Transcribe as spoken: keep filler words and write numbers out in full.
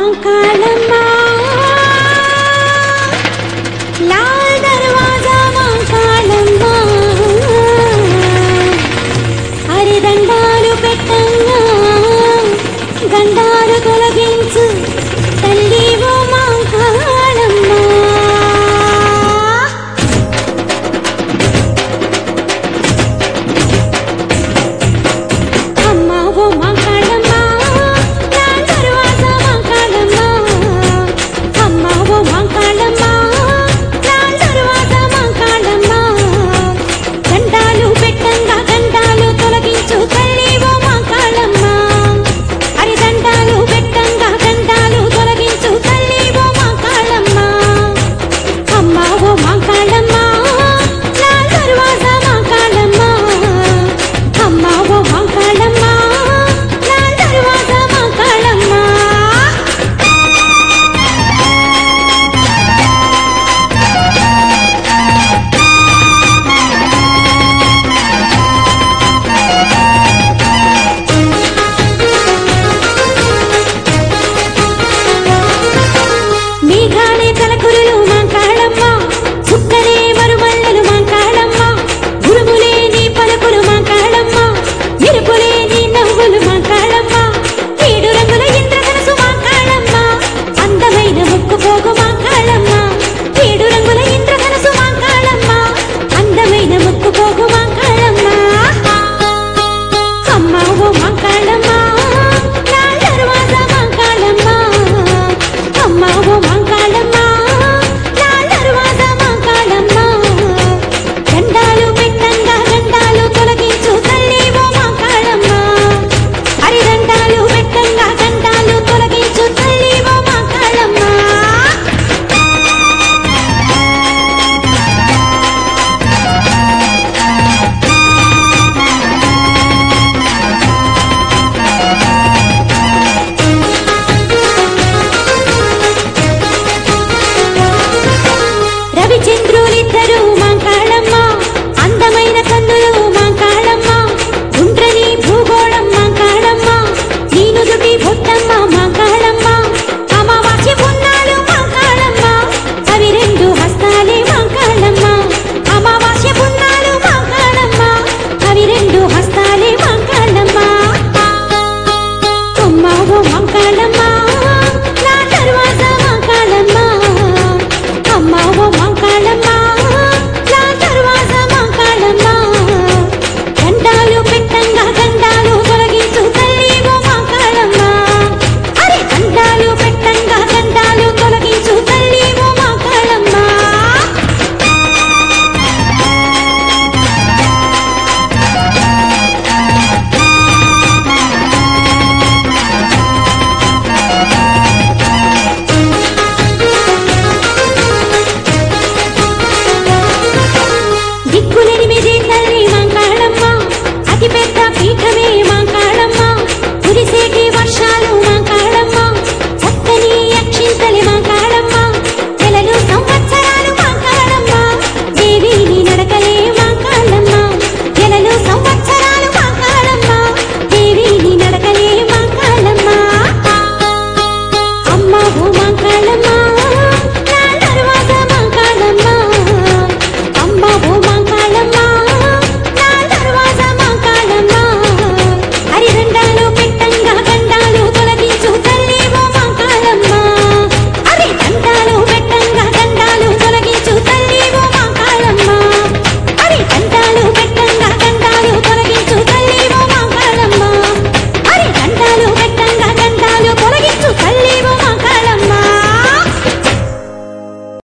मांकालम्मा लाल दरवाजा मांकालम्मा अरे దండాలు పెట్టంగా గండాలు తొలగించు తల్లివో మాంకాలమ్మ అమ్మవో మాంకాలమ్మ లాల్ దర్వాజా మాంకాలమ్మ అమ్మవో మాంకాలమ్మ లాల్ దర్వాజా మాంకాలమ్మ గండాలు పెట్టంగా గండాలు తొలగించు తల్లివో మాంకాలమ్మ అరి దండాలు పెట్టంగా గండాలు తొలగించు తల్లివో మాంకాలమ్మ అమ్మవో మాంకాలమ్మ లాల్ దర్వాజా మాంకాలమ్మ అమ్మవో మాంకాలమ్మ లాల్ దర్వాజా మాంకాలమ్మ మేఘాలే తలకురులు మాంకాళమ్మ సుక్కరే మరుమల్లలు మాంకాళమ్మ ఉరుములే నీ పలుకులు మాంకాళమ్మ మెరుపులే నీ నవ్వులు మాంకాళమ్మ ఏడు రంగుల ఇంద్రధనసు మాంకాళమ్మ అందమైన ముక్కు పోగు మాంకాళమ్మ ఏడు రంగుల ఇంద్రధనసు మాంకాళమ్మ అందమైన ముక్కు పోగు మాంకాళమ్మ అమ్మవో మాంకాళమ్మ లాల్ దర్వాజా మాంకాళమ్మ అమ్మవో మాంకాళమ్మ లాల్ దర్వాజా మాంకాళమ్మ గండాలు పెట్టంగా గండాలు తొలగించు తల్లివో మాంకాళమ్మ అరి దండాలు పెట్టంగా గండాలు తొలగించు తల్లివో మాంకాళమ్మ రవిచంద్రులిద్దరూ మాంకాళమ్మ అందమైన కన్నులు మాంకాళమ్మ గుండ్రని భూగోళం మాంకాళమ్మ నీను దుటి బొట్టమ్మ మాంకాళమ్మ అమావాస్య పున్నాలు మాంకాళమ్మ అవి రెండు హస్తాలే మాంకాళమ్మ అమావాస్య పున్నాలు మాంకాళమ్మ అవి రెండు హస్తాలే మాంకాళమ్మ అమ్మవో మాంకాళమ్మ